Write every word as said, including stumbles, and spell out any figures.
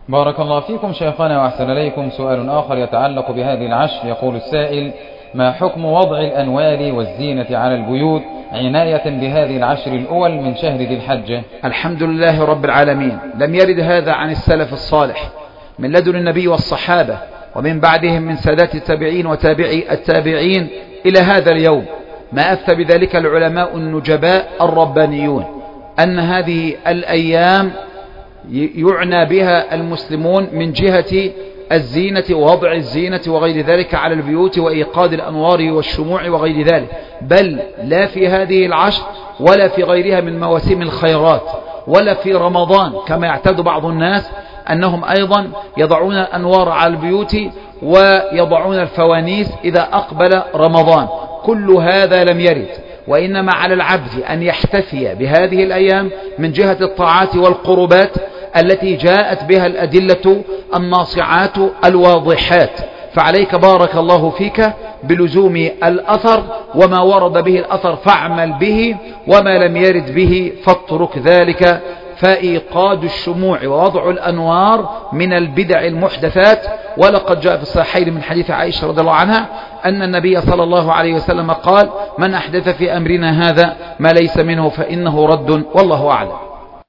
بارك الله فيكم شيخنا وأحسن إليكم. سؤال آخر يتعلق بهذه العشر، يقول السائل: ما حكم وضع الأنوار والزينة على البيوت عناية بهذه العشر الأول من شهر ذي الحجة؟ الحمد لله رب العالمين، لم يرد هذا عن السلف الصالح من لدن النبي والصحابة ومن بعدهم من سادات التابعين وتابعي التابعين إلى هذا اليوم. ما أفتى بذلك العلماء النجباء الربانيون أن هذه الأيام يعنى بها المسلمون من جهة الزينة ووضع الزينة وغير ذلك على البيوت وإيقاد الأنوار والشموع وغير ذلك، بل لا في هذه العشر ولا في غيرها من مواسم الخيرات ولا في رمضان كما يعتاد بعض الناس أنهم أيضا يضعون الأنوار على البيوت ويضعون الفوانيس إذا أقبل رمضان. كل هذا لم يرد، وإنما على العبد أن يحتفي بهذه الأيام من جهة الطاعات والقربات التي جاءت بها الأدلة الناصعات الواضحات. فعليك بارك الله فيك بلزوم الأثر، وما ورد به الأثر فاعمل به، وما لم يرد به فاترك ذلك. فإيقاد الشموع ووضع الأنوار من البدع المحدثات. ولقد جاء في الصحيحين من حديث عائشة رضي الله عنها أن النبي صلى الله عليه وسلم قال: من أحدث في أمرنا هذا ما ليس منه فإنه رد، والله أعلم.